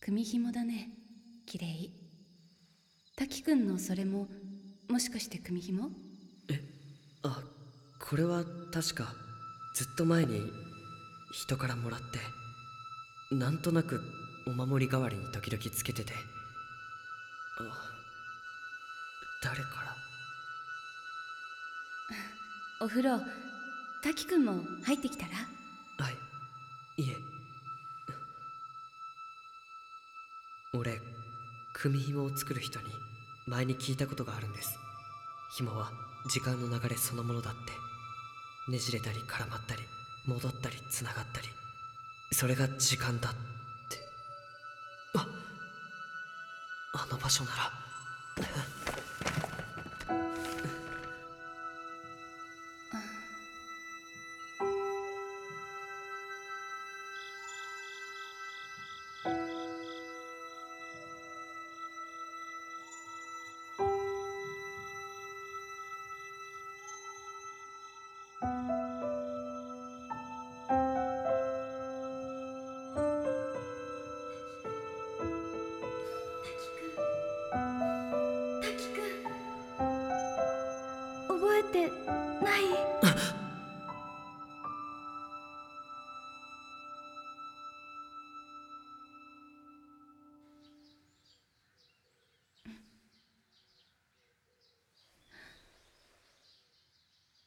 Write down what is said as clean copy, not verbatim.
組紐だね。きれい。滝くんのそれも、もしかして組紐？ あ、これは確かずっと前に人からもらって、なんとなくお守り代わりに時々つけてて。誰から？ お風呂、滝くんも入ってきたら？ はい、いえ。俺、組紐を作る人に前に聞いたことがあるんです。紐は時間の流れそのものだって。ねじれたり絡まったり戻ったりつながったり、それが時間だって。あの場所なら。 覚えてない？